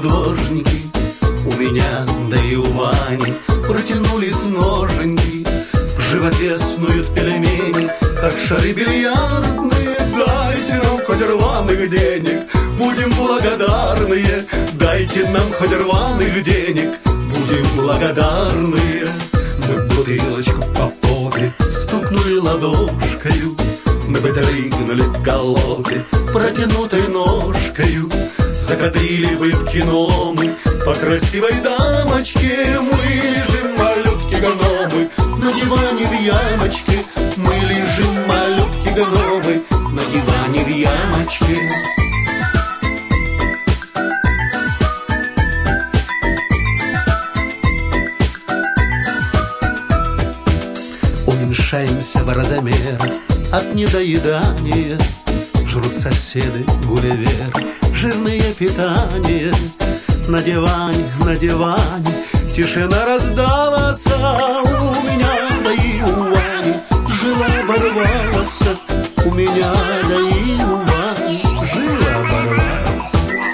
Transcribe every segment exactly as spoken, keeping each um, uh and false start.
художники. У меня, да и у Вани протянулись ноженьки. В животе снуют пельмени, как шары бильярдные. Дайте нам хоть рваных денег, будем благодарные. Дайте нам хоть рваных денег, будем благодарные. Мы бутылочку по попе стукнули ладошкою. Мы бы дрыгнули в галопе протянутой ножкою. Закатили бы в кино мы по красивой дамочке. Мы лежим, малютки-гномы, на диване в ямочке. Мы лежим, малютки-гномы, на диване в ямочке. Уменьшаемся в размер от недоедания. Жрут соседи гулливер, жирное питание. На диване, на диване тишина раздалась. У меня, да и у Вани жила оборвалась. У меня, да и у Вани жила оборвалась.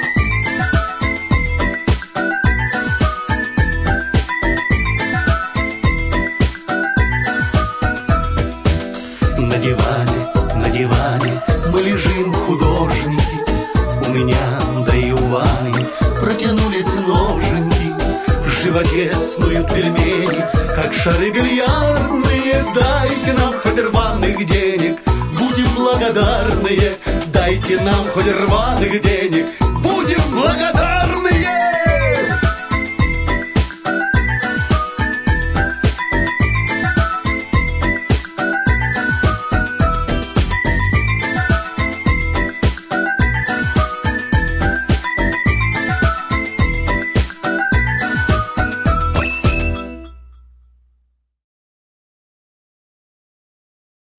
На диване, на диване мы лежим, художники. У меня, да и у Вани протянулись ноженьки. В животе снуют пельмени, как шары бильярдные. Дайте нам хоть рваных денег, будем благодарные. Дайте нам хоть рваных денег,